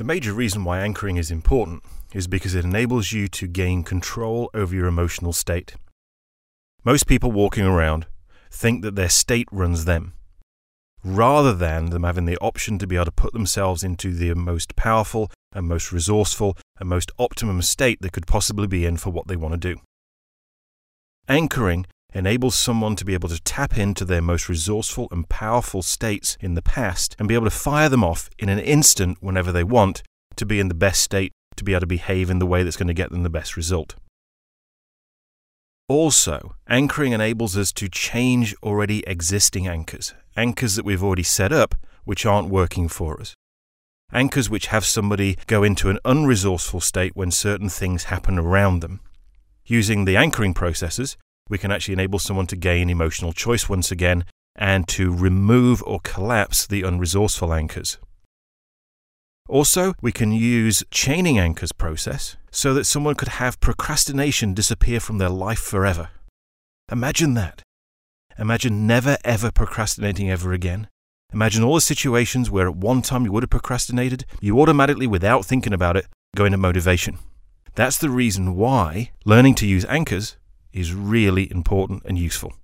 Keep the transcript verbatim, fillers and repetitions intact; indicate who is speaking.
Speaker 1: The major reason why anchoring is important is because it enables you to gain control over your emotional state. Most people walking around think that their state runs them, rather than them having the option to be able to put themselves into the most powerful and most resourceful and most optimum state they could possibly be in for what they want to do. Anchoring enables someone to be able to tap into their most resourceful and powerful states in the past and be able to fire them off in an instant whenever they want to be in the best state, to be able to behave in the way that's going to get them the best result. Also, anchoring enables us to change already existing anchors, anchors that we've already set up which aren't working for us. Anchors which have somebody go into an unresourceful state when certain things happen around them. Using the anchoring processes, we can actually enable someone to gain emotional choice once again and to remove or collapse the unresourceful anchors. Also, we can use chaining anchors process so that someone could have procrastination disappear from their life forever. Imagine that. Imagine never ever procrastinating ever again. Imagine all the situations where at one time you would have procrastinated, you automatically, without thinking about it, go into motivation. That's the reason why learning to use anchors is really important and useful.